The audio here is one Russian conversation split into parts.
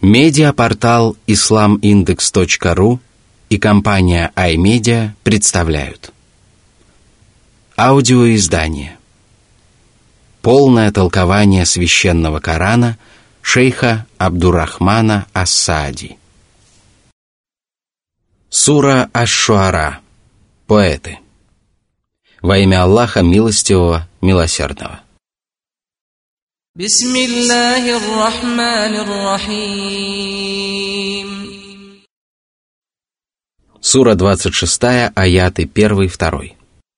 Медиапортал islamindex.ru и компания iMedia представляют аудиоиздание «Полное толкование священного Корана» шейха Абдуррахмана ас-Саади. Сура аш-Шуара. Поэты. Во имя Аллаха Милостивого, Милосердного. Бисмиллахир-рахманир-рахим. Сура 26, аяты 1-2.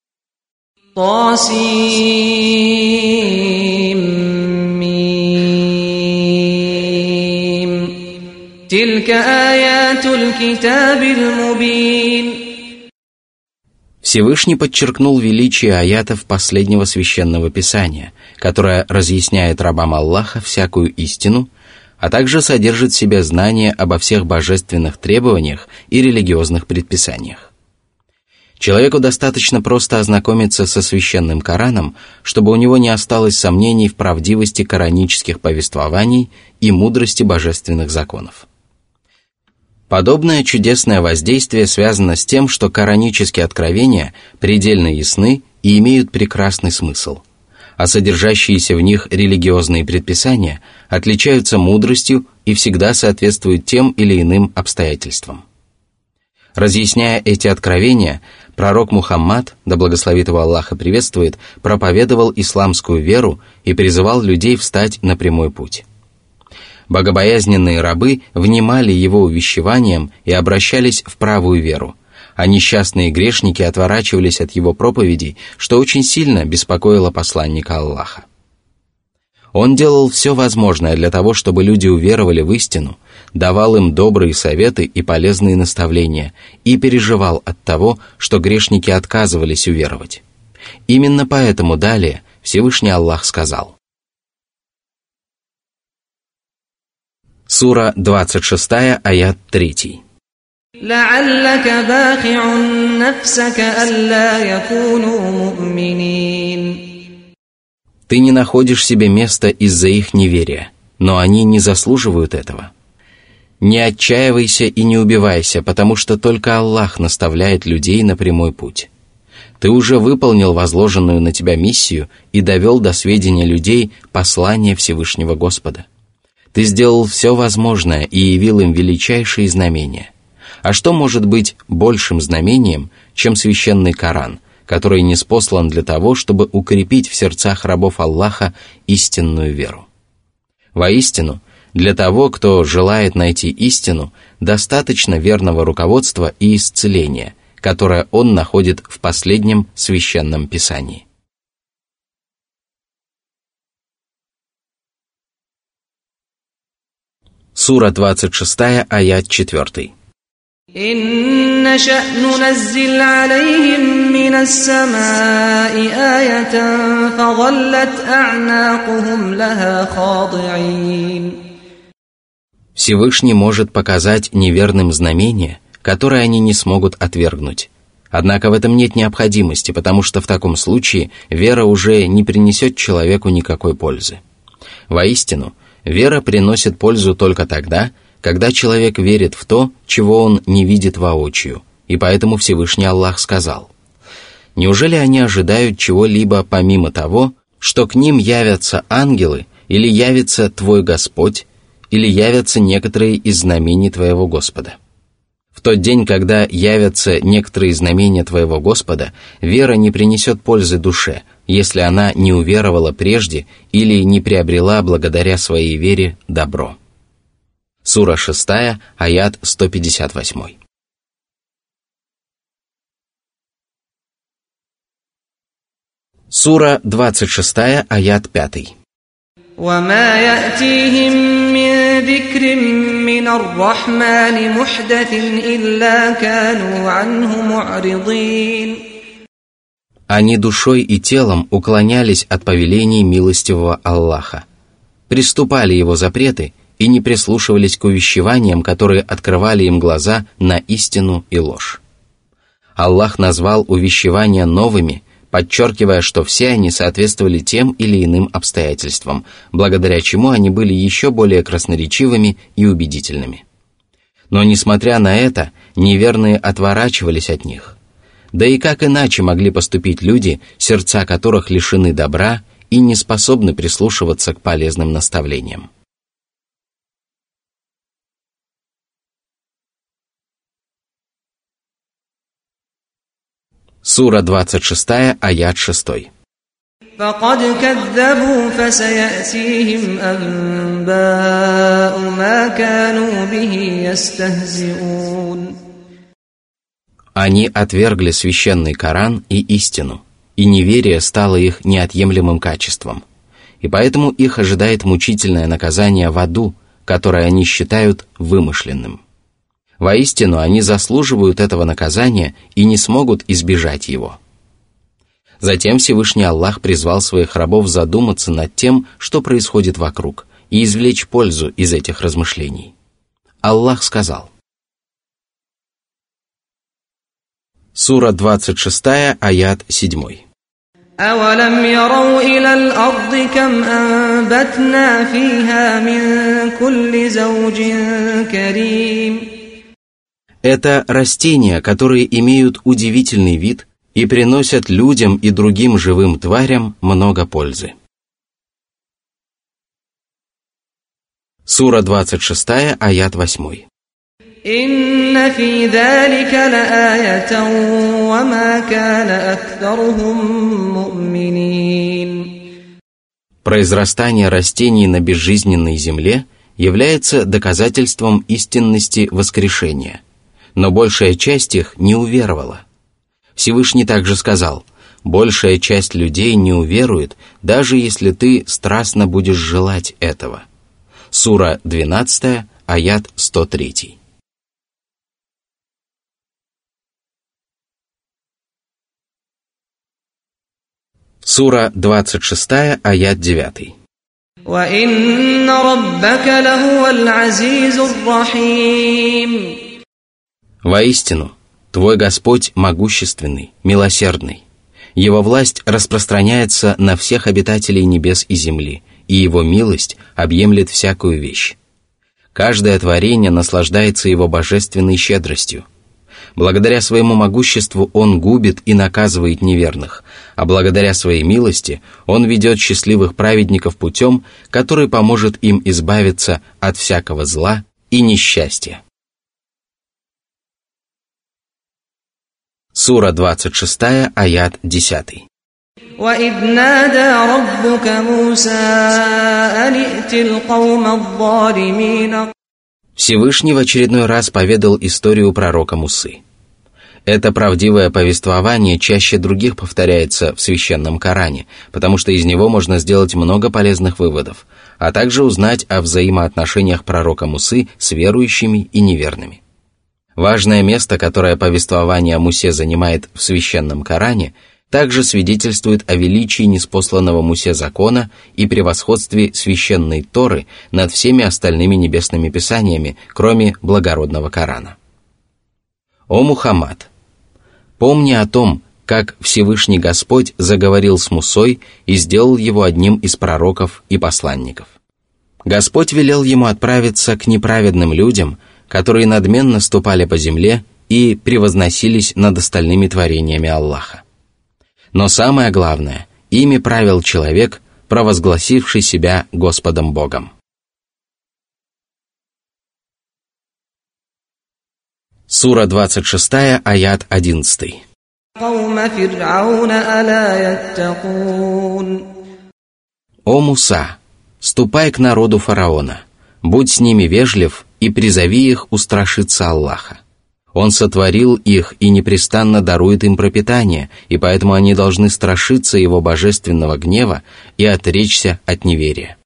Тасим-мим. Тилька аятуль китабиль мубин. Всевышний подчеркнул величие аятов последнего священного писания, которое разъясняет рабам Аллаха всякую истину, а также содержит в себе знания обо всех божественных требованиях и религиозных предписаниях. Человеку достаточно просто ознакомиться со священным Кораном, чтобы у него не осталось сомнений в правдивости коранических повествований и мудрости божественных законов. Подобное чудесное воздействие связано с тем, что коранические откровения предельно ясны и имеют прекрасный смысл, а содержащиеся в них религиозные предписания отличаются мудростью и всегда соответствуют тем или иным обстоятельствам. Разъясняя эти откровения, пророк Мухаммад, да благословит его Аллах и приветствует, проповедовал исламскую веру и призывал людей встать на прямой путь. Богобоязненные рабы внимали его увещеваниям и обращались в правую веру, а несчастные грешники отворачивались от его проповедей, что очень сильно беспокоило посланника Аллаха. Он делал все возможное для того, чтобы люди уверовали в истину, давал им добрые советы и полезные наставления и переживал от того, что грешники отказывались уверовать. Именно поэтому далее Всевышний Аллах сказал. Сура 26, аят 3. لعلك باخع نفسك ألا يكونوا مؤمنين. Ты не находишь себе места из-за их неверия, но они не заслуживают этого. Не отчаивайся и не убивайся, потому что только Аллах наставляет людей на прямой путь. Ты уже выполнил возложенную на тебя миссию и довел до сведения людей послание Всевышнего Господа. Ты сделал все возможное и явил им величайшие знамения. А что может быть большим знамением, чем священный Коран, который ниспослан для того, чтобы укрепить в сердцах рабов Аллаха истинную веру? Воистину, для того, кто желает найти истину, достаточно верного руководства и исцеления, которое он находит в последнем священном писании. Сура 26, аят 4. إن نشأ ننزل عليهم من السماء آية فظلت أعناقهم لها خاضعين. Всевышний может показать неверным знамения, которые они не смогут отвергнуть. Однако в этом нет необходимости, потому что в таком случае вера уже не принесет человеку никакой пользы. Воистину, вера приносит пользу только тогда, когда человек верит в то, чего он не видит воочию, и поэтому Всевышний Аллах сказал: «Неужели они ожидают чего-либо помимо того, что к ним явятся ангелы, или явится твой Господь, или явятся некоторые из знамений твоего Господа? В тот день, когда явятся некоторые знамения твоего Господа, вера не принесет пользы душе, если она не уверовала прежде или не приобрела благодаря своей вере добро». Сура 6, аят 158. Сура 26, аят 5. وما يأتيهم من ذكر من الرحمن محدث إلا كانوا عنه معرضين. Они душой и телом уклонялись от повелений милостивого Аллаха, приступали его запреты и не прислушивались к увещеваниям, которые открывали им глаза на истину и ложь. Аллах назвал увещевания новыми, подчеркивая, что все они соответствовали тем или иным обстоятельствам, благодаря чему они были еще более красноречивыми и убедительными. Но, несмотря на это, неверные отворачивались от них. Да и как иначе могли поступить люди, сердца которых лишены добра и не способны прислушиваться к полезным наставлениям? Сура 26, аят 6. فقد كذبوا فسيأتيهم أنباء ما كانوا به يستهزئون. Они отвергли священный Коран и истину, и неверие стало их неотъемлемым качеством, и поэтому их ожидает мучительное наказание в аду, которое они считают вымышленным. Воистину, они заслуживают этого наказания и не смогут избежать его. Затем Всевышний Аллах призвал своих рабов задуматься над тем, что происходит вокруг, и извлечь пользу из этих размышлений. Аллах сказал. Сура 26, аят 7. أَوَلَمْ يَرَوْا إِلَى الْأَرْضِ كَمْ أَنبَتْنَا فِيهَا مِنْ كُلِّ زَوْجٍ كَرِيمٍ. Это растения, которые имеют удивительный вид и приносят людям и другим живым тварям много пользы. Сура 26, аят 8. إِنَّ فِي ذَلِكَ لَآيَةً وَمَا كَانَ أَكْثَرُهُم مُؤْمِنِينَ. Произрастание растений на безжизненной земле является доказательством истинности воскрешения, но большая часть их не уверовала. Всевышний также сказал: большая часть людей не уверует, даже если ты страстно будешь желать этого. Сура 12, аят 103. Сура 26, аят 9. وَإِنَّ رَبَّكَ لَهُوَ الْعَزِيزُ الرَّحِيمُ. Воистину, твой Господь могущественный, милосердный. Его власть распространяется на всех обитателей небес и земли, и Его милость объемлет всякую вещь. Каждое творение наслаждается Его божественной щедростью. Благодаря своему могуществу Он губит и наказывает неверных, а благодаря своей милости Он ведет счастливых праведников путем, который поможет им избавиться от всякого зла и несчастья. Сура 26, аят 10. وَإِذْ نَادَى رَبُّكَ مُوسَىٰ أَنِ ائْتِ الْقَوْمَ الظَّالِمِينَ. Всевышний в очередной раз поведал историю пророка Мусы. Это правдивое повествование чаще других повторяется в священном Коране, потому что из него можно сделать много полезных выводов, а также узнать о взаимоотношениях пророка Мусы с верующими и неверными. Важное место, которое повествование о Мусе занимает в священном Коране, также свидетельствует о величии ниспосланного Мусе закона и превосходстве священной Торы над всеми остальными небесными писаниями, кроме благородного Корана. О Мухаммад! Помни о том, как Всевышний Господь заговорил с Мусой и сделал его одним из пророков и посланников. Господь велел ему отправиться к неправедным людям, которые надменно ступали по земле и превозносились над остальными творениями Аллаха. Но самое главное, ими правил человек, провозгласивший себя Господом Богом. Сура 26, аят 11. О Муса, ступай к народу фараона, будь с ними вежлив и призови их устрашиться Аллаха. Он сотворил их и непрестанно дарует им пропитание, и поэтому они должны страшиться его божественного гнева и отречься от неверия.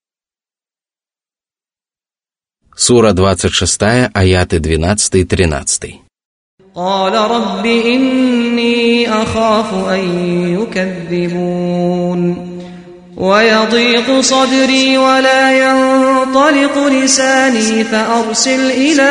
Сура 26, аяты 12 и 13. قال رب إني أخاف أن يكذبون ويضيق صدري ولا ينطلق لساني فأرسل إلى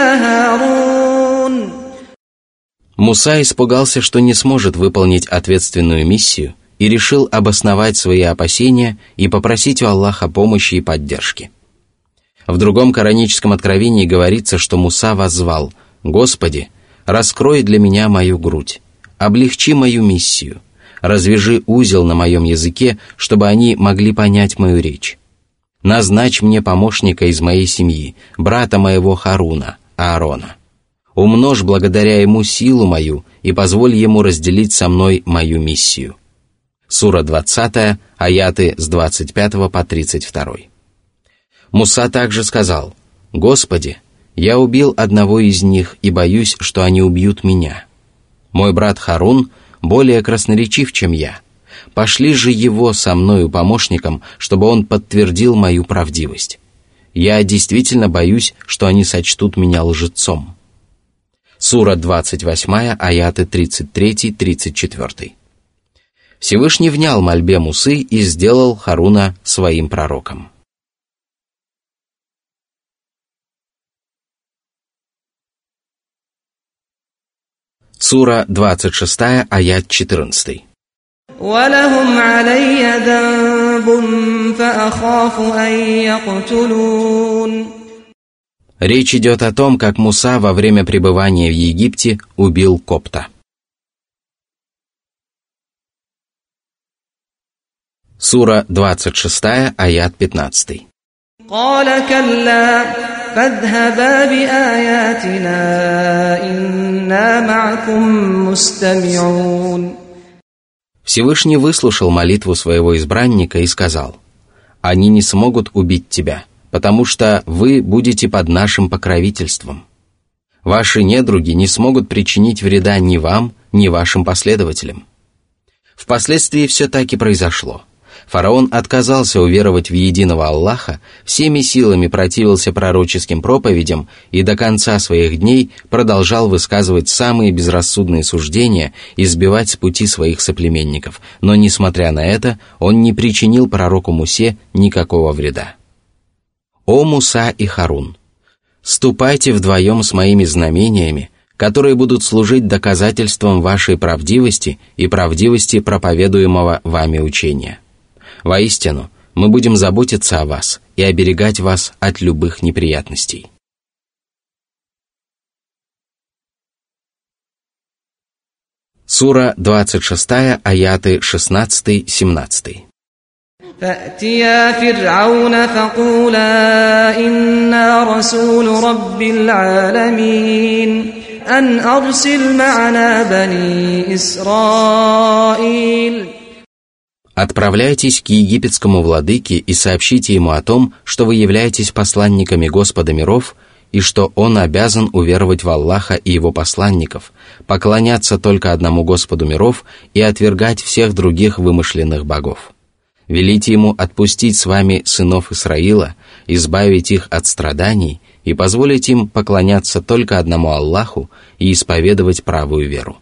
هارون. Муса испугался, что не сможет выполнить ответственную миссию, и решил обосновать свои опасения и попросить у Аллаха помощи и поддержки. В другом кораническом откровении говорится, что Муса воззвал: «Господи, раскрой для меня мою грудь, облегчи мою миссию, развяжи узел на моем языке, чтобы они могли понять мою речь. Назначь мне помощника из моей семьи, брата моего Харуна, Аарона. Умножь благодаря ему силу мою и позволь ему разделить со мной мою миссию». Сура 20, аяты с 25 по 32. Муса также сказал: «Господи, я убил одного из них и боюсь, что они убьют меня. Мой брат Харун более красноречив, чем я. Пошли же его со мною помощником, чтобы он подтвердил мою правдивость. Я действительно боюсь, что они сочтут меня лжецом». Сура 28, аяты 33-34. Всевышний внял мольбе Мусы и сделал Харуна своим пророком. Сура 26, аят 14. وَلَهُمْ عَلَيَّ ذَنبٌ فَأَخَافُ أَن يَقْتُلُونِ. Речь идет о том, как Муса во время пребывания в Египте убил копта. Сура 26, аят 15. قَالَ كَلَّا فَاذْهَبَا بِآيَاتِنَا إِنَّا مَعَكُمْ مُسْتَمِعُونَ. Всевышний выслушал молитву своего избранника и сказал: «Они не смогут убить тебя, потому что вы будете под нашим покровительством. Ваши недруги не смогут причинить вреда ни вам, ни вашим последователям». Впоследствии все так и произошло. Фараон отказался уверовать в единого Аллаха, всеми силами противился пророческим проповедям и до конца своих дней продолжал высказывать самые безрассудные суждения и сбивать с пути своих соплеменников, но, несмотря на это, он не причинил пророку Мусе никакого вреда. «О Муса и Харун! Ступайте вдвоем с моими знамениями, которые будут служить доказательством вашей правдивости и правдивости проповедуемого вами учения. Воистину, мы будем заботиться о вас и оберегать вас от любых неприятностей». Сура 26, аяты 16-17. فَأْتِيَا فِرْعَوْنَ فَقُولَا إِنَّا رَسُولُ رَبِّ الْعَالَمِينَ أَنْ أَرْسِلْ مَعَنَا بَنِي إِسْرَائِيلَ. «Отправляйтесь к египетскому владыке и сообщите ему о том, что вы являетесь посланниками Господа миров и что он обязан уверовать в Аллаха и его посланников, поклоняться только одному Господу миров и отвергать всех других вымышленных богов. Велите ему отпустить с вами сынов Исраила, избавить их от страданий и позволить им поклоняться только одному Аллаху и исповедовать правую веру».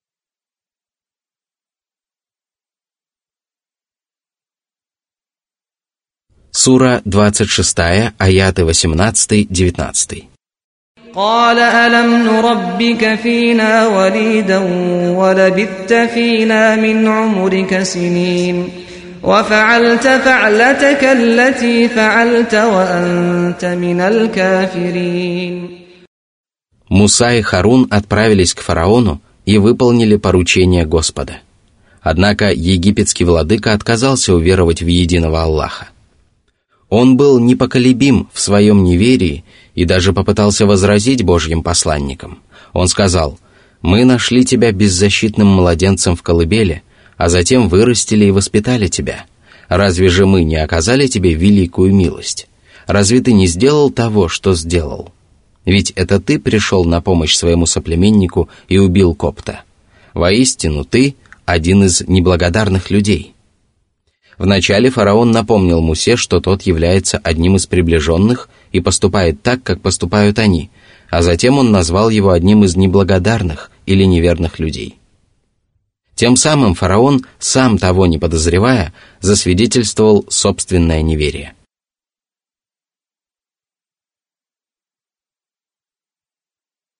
Сура 26, аяты 18-19. قَالَ أَلَمْ نُرَبِّكَ فِينَا وَلِيدًا وَلَبِثْتَ فِينَا مِنْ عُمُرِكَ سِنِينَ وَفَعَلْتَ فَعْلَتَكَ الَّتِي فَعَلْتَ وَأَنْتَ مِنَ الْكَافِرِينَ. Муса и Харун отправились к фараону и выполнили поручение Господа. Однако египетский владыка отказался уверовать в единого Аллаха. Он был непоколебим в своем неверии и даже попытался возразить Божьим посланникам. Он сказал: «Мы нашли тебя беззащитным младенцем в колыбели, а затем вырастили и воспитали тебя. Разве же мы не оказали тебе великую милость? Разве ты не сделал того, что сделал? Ведь это ты пришел на помощь своему соплеменнику и убил копта. Воистину, ты один из неблагодарных людей». Вначале фараон напомнил Мусе, что тот является одним из приближенных и поступает так, как поступают они, а затем он назвал его одним из неблагодарных или неверных людей. Тем самым фараон, сам того не подозревая, засвидетельствовал собственное неверие.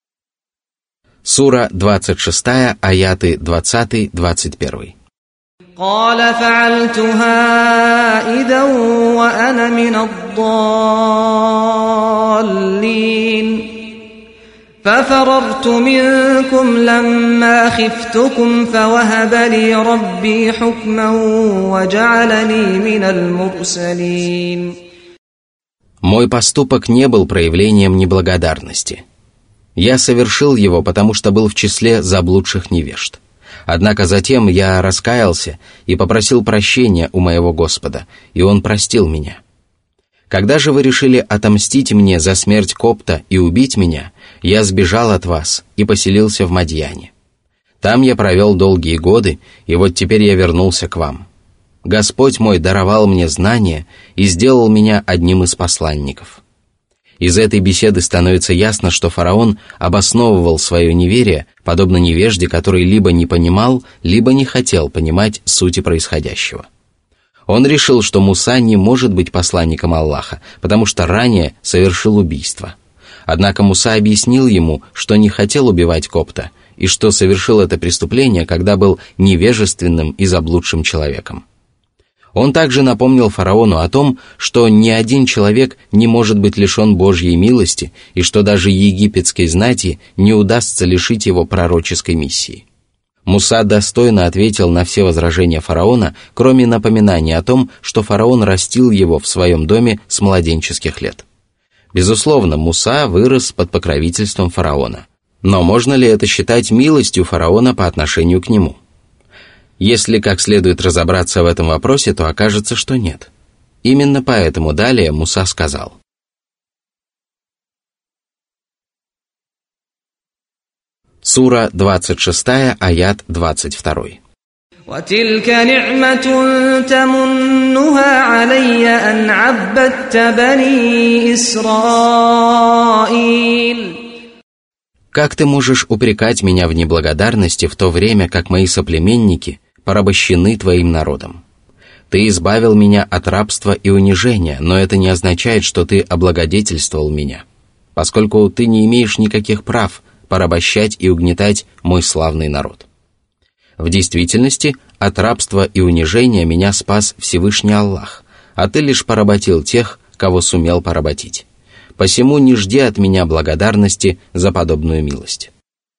Сура 26, аяты 20-21. قال فعلتها إذا وأنا من الضالين ففررت منكم لما خفتكم فوهب لي ربي حكما وجعلني من المرسلين. Мой поступок не был проявлением неблагодарности. Я совершил его, потому что был в числе заблудших невежд. Однако затем я раскаялся и попросил прощения у моего Господа, и Он простил меня. Когда же вы решили отомстить мне за смерть Копта и убить меня, я сбежал от вас и поселился в Мадьяне. Там я провел долгие годы, и вот теперь я вернулся к вам. Господь мой даровал мне знания и сделал меня одним из посланников». Из этой беседы становится ясно, что фараон обосновывал свое неверие, подобно невежде, который либо не понимал, либо не хотел понимать сути происходящего. Он решил, что Муса не может быть посланником Аллаха, потому что ранее совершил убийство. Однако Муса объяснил ему, что не хотел убивать Копта, и что совершил это преступление, когда был невежественным и заблудшим человеком. Он также напомнил фараону о том, что ни один человек не может быть лишен Божьей милости, и что даже египетской знати не удастся лишить его пророческой миссии. Муса достойно ответил на все возражения фараона, кроме напоминания о том, что фараон растил его в своем доме с младенческих лет. Безусловно, Муса вырос под покровительством фараона. Но можно ли это считать милостью фараона по отношению к нему? Если как следует разобраться в этом вопросе, то окажется, что нет. Именно поэтому далее Муса сказал: Сура 26, аят 22. وَتِلْكَ نِعْمَةٌ تَمُنُّهَا عَلَيَّ أَنْ عَبَّدتَّ بَنِي إِسْرَائِيلَ. Как ты можешь упрекать меня в неблагодарности в то время, как мои соплеменники порабощены твоим народом? Ты избавил меня от рабства и унижения, но это не означает, что ты облагодетельствовал меня, поскольку ты не имеешь никаких прав порабощать и угнетать мой славный народ. В действительности, от рабства и унижения меня спас Всевышний Аллах, а ты лишь поработил тех, кого сумел поработить. Посему не жди от меня благодарности за подобную милость.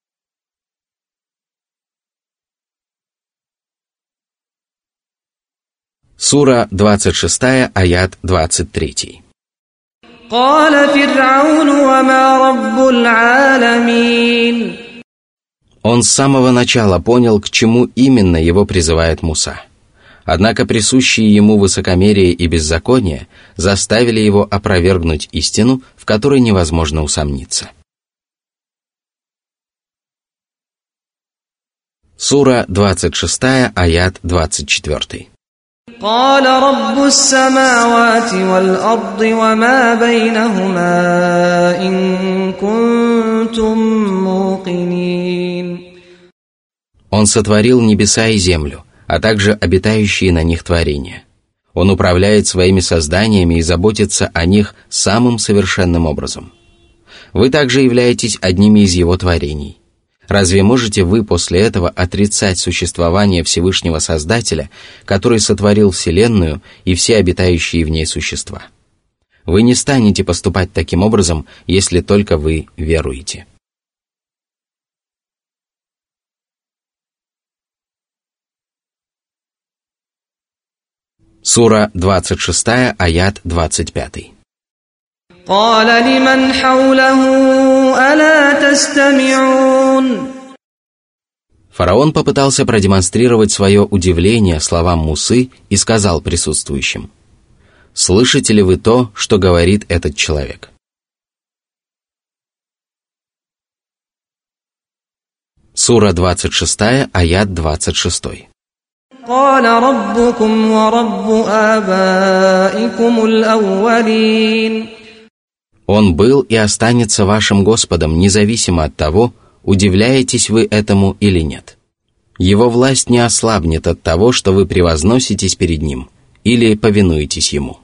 Сура 26, аят 23. قال فرعون وما رب العالمين. Он с самого начала понял, к чему именно его призывает Муса. Однако присущие ему высокомерие и беззаконие заставили его опровергнуть истину, в которой невозможно усомниться. Сура 26, аят 24. قال رب السماوات والأرض وما بينهما إن كنتم موقنين. Он сотворил небеса и землю, а также обитающие на них творения. Он управляет своими созданиями и заботится о них самым совершенным образом. Вы также являетесь одними из его творений. Разве можете вы после этого отрицать существование Всевышнего Создателя, который сотворил Вселенную и все обитающие в ней существа? Вы не станете поступать таким образом, если только вы веруете. Сура 26, аят 25. قال لمن حوله ألا تستمعون. Фараон попытался продемонстрировать свое удивление словам Мусы и сказал присутствующим: «Слышите ли вы то, что говорит этот человек?» Сура 26, аят 26. قال ربكم ورب آبائكم الأولين. Он был и останется вашим Господом, независимо от того, удивляетесь вы этому или нет. Его власть не ослабнет от того, что вы превозноситесь перед Ним или повинуетесь Ему.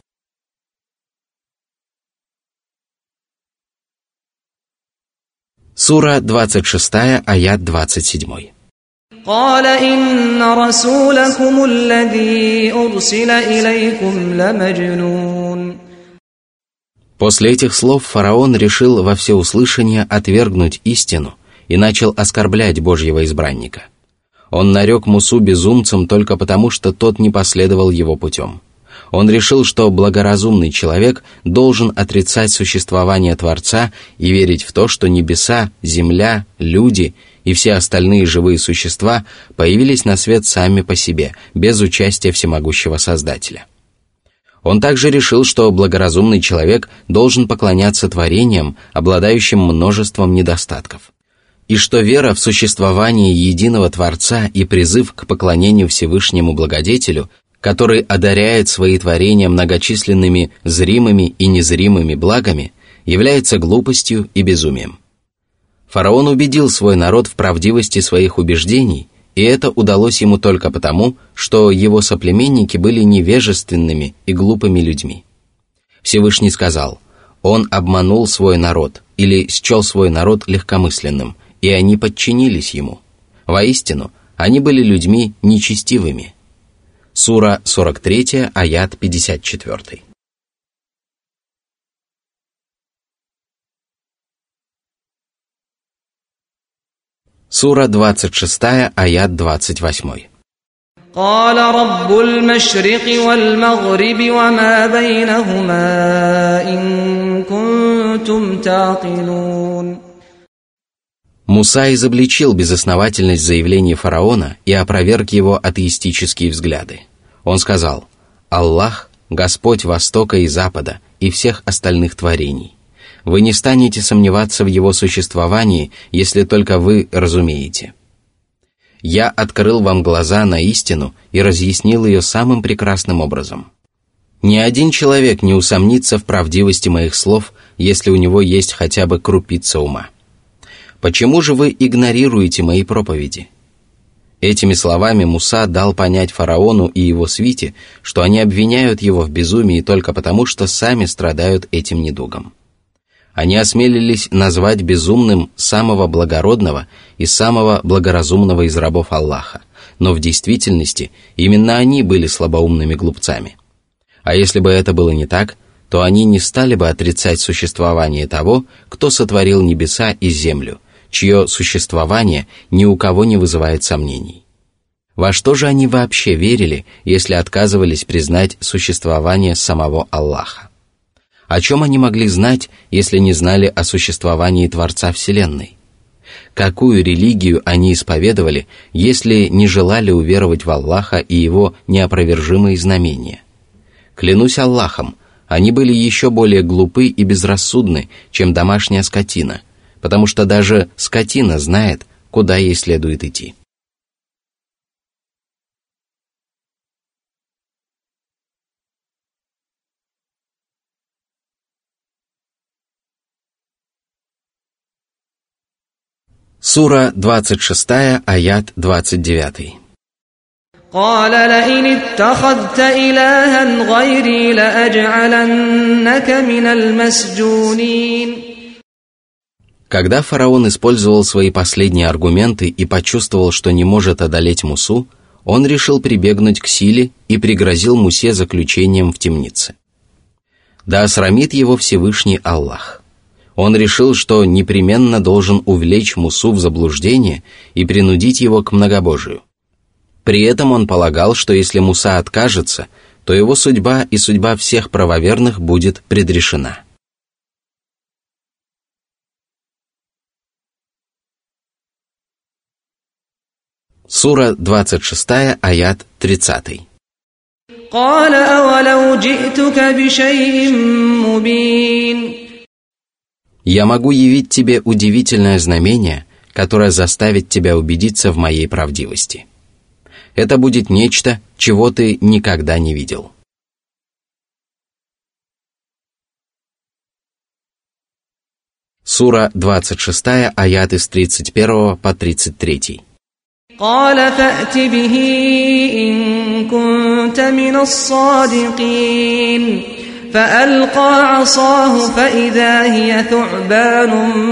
Сура 26, аят 27. قال إن رسولكم الذي أرسل إليكم لمجنون. После этих слов фараон решил во всеуслышание отвергнуть истину и начал оскорблять Божьего избранника. Он нарек Мусу безумцем только потому, что тот не последовал его путем. Он решил, что благоразумный человек должен отрицать существование Творца и верить в то, что небеса, земля, люди и все остальные живые существа появились на свет сами по себе, без участия всемогущего Создателя. Он также решил, что благоразумный человек должен поклоняться творениям, обладающим множеством недостатков, и что вера в существование единого Творца и призыв к поклонению Всевышнему Благодетелю, который одаряет свои творения многочисленными зримыми и незримыми благами, является глупостью и безумием. Фараон убедил свой народ в правдивости своих убеждений, и это удалось ему только потому, что его соплеменники были невежественными и глупыми людьми. Всевышний сказал: «Он обманул свой народ» или счел свой народ легкомысленным, и они подчинились ему. Воистину, они были людьми нечестивыми. Сура 43, аят 54. Сура 26, аят 28. قال رب المشرق والمغرب وما بينهما إن كنتم تعقلون. Муса изобличил безосновательность заявления фараона и опроверг его атеистические взгляды. Он сказал: «Аллах – Господь Востока и Запада и всех остальных творений. Вы не станете сомневаться в его существовании, если только вы разумеете. Я открыл вам глаза на истину и разъяснил ее самым прекрасным образом. Ни один человек не усомнится в правдивости моих слов, если у него есть хотя бы крупица ума. Почему же вы игнорируете мои проповеди?» Этими словами Муса дал понять фараону и его свите, что они обвиняют его в безумии только потому, что сами страдают этим недугом. Они осмелились назвать безумным самого благородного и самого благоразумного из рабов Аллаха, но в действительности именно они были слабоумными глупцами. А если бы это было не так, то они не стали бы отрицать существование того, кто сотворил небеса и землю, чье существование ни у кого не вызывает сомнений. Во что же они вообще верили, если отказывались признать существование самого Аллаха? О чем они могли знать, если не знали о существовании Творца Вселенной? Какую религию они исповедовали, если не желали уверовать в Аллаха и Его неопровержимые знамения? Клянусь Аллахом, они были еще более глупы и безрассудны, чем домашняя скотина, потому что даже скотина знает, куда ей следует идти. Сура 26, аят 29. قال لئن اتخذت إلها غيري لأجعلنك من المسجونين. Когда фараон использовал свои последние аргументы и почувствовал, что не может одолеть Мусу, он решил прибегнуть к силе и пригрозил Мусе заключением в темнице. Да осрамит его Всевышний Аллах. Он решил, что непременно должен увлечь Мусу в заблуждение и принудить его к многобожию. При этом он полагал, что если Муса откажется, то его судьба и судьба всех правоверных будет предрешена. Сура 26, аят 30. قال أولو جئتك بشيء مبين. Я могу явить тебе удивительное знамение, которое заставит тебя убедиться в моей правдивости. Это будет нечто, чего ты никогда не видел. Сура 26, аяты с 31 по 33. قال فأت به إن كنت من الصادقين فألقى عصاه فإذا هي ثعبان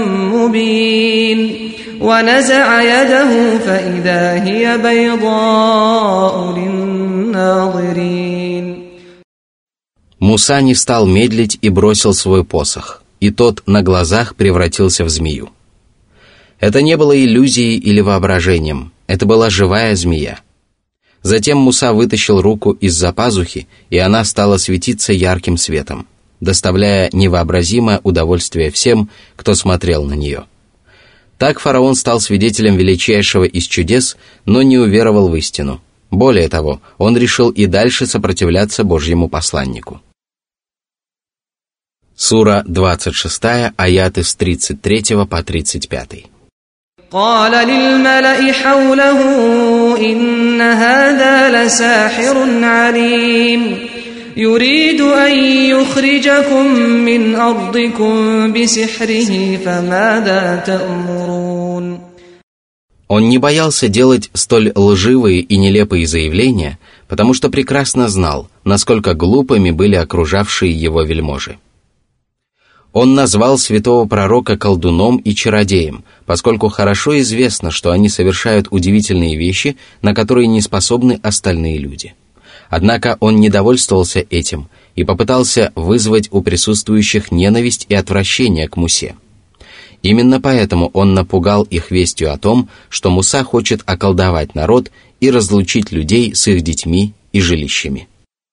مبين ونزع يده فإذا هي بيضاء للناظرين. Муса не стал медлить и бросил свой посох, и тот на глазах превратился в змею. Это не было иллюзией или воображением, это была живая змея. Затем Муса вытащил руку из-за пазухи, и она стала светиться ярким светом, доставляя невообразимое удовольствие всем, кто смотрел на нее. Так фараон стал свидетелем величайшего из чудес, но не уверовал в истину. Более того, он решил и дальше сопротивляться Божьему посланнику. Сура 26, аяты с 33 по 35. قال للملأ حوله إن هذا لساحر عليم يريد أن يخرجكم من أرضكم بسحره فماذا تأمرون. Он не боялся делать столь лживые и нелепые заявления, потому что прекрасно знал, насколько глупыми были окружавшие его вельможи. Он назвал святого пророка колдуном и чародеем, поскольку хорошо известно, что они совершают удивительные вещи, на которые не способны остальные люди. Однако он не довольствовался этим и попытался вызвать у присутствующих ненависть и отвращение к Мусе. Именно поэтому он напугал их вестью о том, что Муса хочет околдовать народ и разлучить людей с их детьми и жилищами.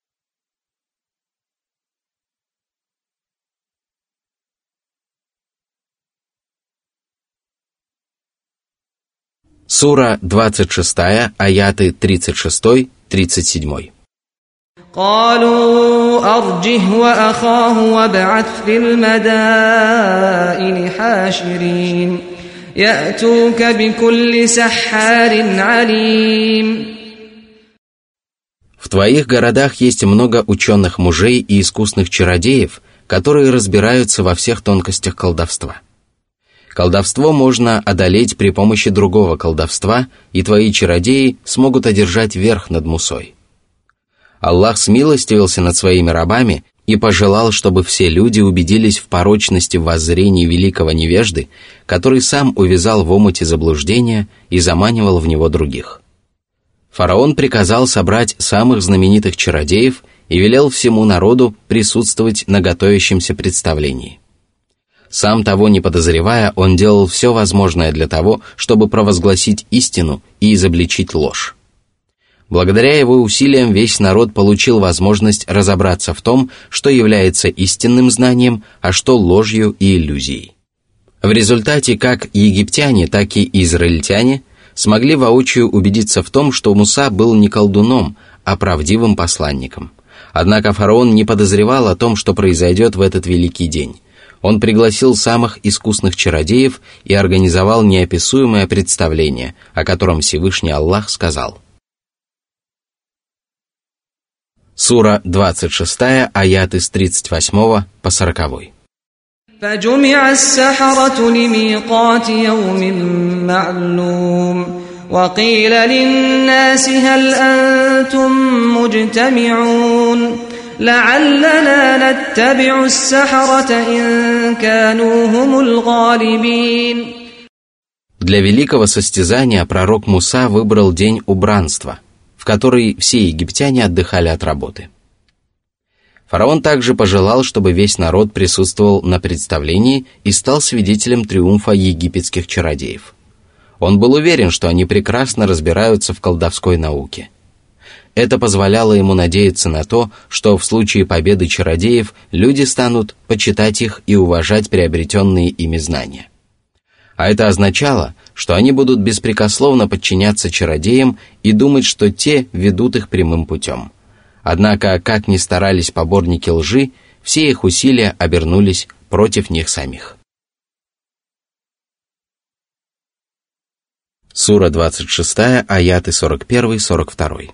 Сура 26, аяты 36-37. قالوا أرجه وأخاه وابعث في المدائن حاشرين يأتوك بكل سحار عليم. В твоих городах есть много ученых мужей и искусных чародеев, которые разбираются во всех тонкостях колдовства. Колдовство можно одолеть при помощи другого колдовства, и твои чародеи смогут одержать верх над Мусой. Аллах смилостивился над своими рабами и пожелал, чтобы все люди убедились в порочности воззрений великого невежды, который сам увязал в омуте заблуждения и заманивал в него других. Фараон приказал собрать самых знаменитых чародеев и велел всему народу присутствовать на готовящемся представлении. Сам того не подозревая, он делал все возможное для того, чтобы провозгласить истину и изобличить ложь. Благодаря его усилиям весь народ получил возможность разобраться в том, что является истинным знанием, а что ложью и иллюзией. В результате как египтяне, так и израильтяне смогли воочию убедиться в том, что Муса был не колдуном, а правдивым посланником. Однако фараон не подозревал о том, что произойдет в этот великий день. Он пригласил самых искусных чародеев и организовал неописуемое представление, о котором Всевышний Аллах сказал. Сура 26, аяты с 38 по 40. فجمع السحرة لميقات يوم معلوم وقيل للناس هل أنتم مجتمعون لعلنا نتبع السحرة إن كانوا هم الغالبين. Для великого состязания пророк Муса выбрал день убранства, в который все египтяне отдыхали от работы. Фараон также пожелал, чтобы весь народ присутствовал на представлении и стал свидетелем триумфа египетских чародеев. Он был уверен, что они прекрасно разбираются в колдовской науке. Это позволяло ему надеяться на то, что в случае победы чародеев люди станут почитать их и уважать приобретенные ими знания. А это означало, что они будут беспрекословно подчиняться чародеям и думать, что те ведут их прямым путем. Однако, как ни старались поборники лжи, все их усилия обернулись против них самих. Сура 26, аяты 41-42.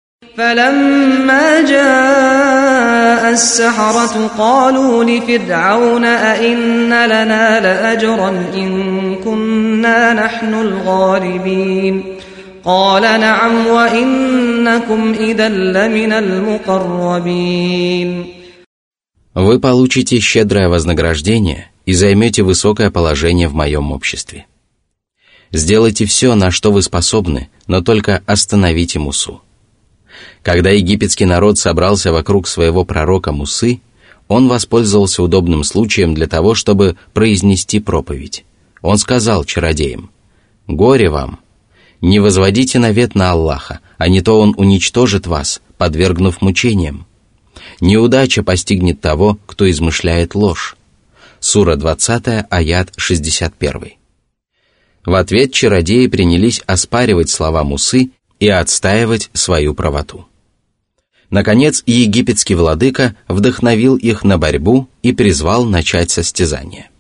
فلما جاء السحرة قالوا لفرعون أئن لنا لأجرا إن كنا نحن الغالبين قال نعم وإنكم إذا لمن المقربين. вы получите щедрое вознаграждение и займете высокое положение в моем обществе. Сделайте все, на что вы способны, но только остановите Мусу». Когда египетский народ собрался вокруг своего пророка Мусы, он воспользовался удобным случаем для того, чтобы произнести проповедь. Он сказал чародеям: «Горе вам! Не возводите навет на Аллаха, а не то Он уничтожит вас, подвергнув мучениям. Неудача постигнет того, кто измышляет ложь». Сура 20, аят 61. В ответ чародеи принялись оспаривать слова Мусы и отстаивать свою правоту. Наконец, египетский владыка вдохновил их на борьбу и призвал начать состязание.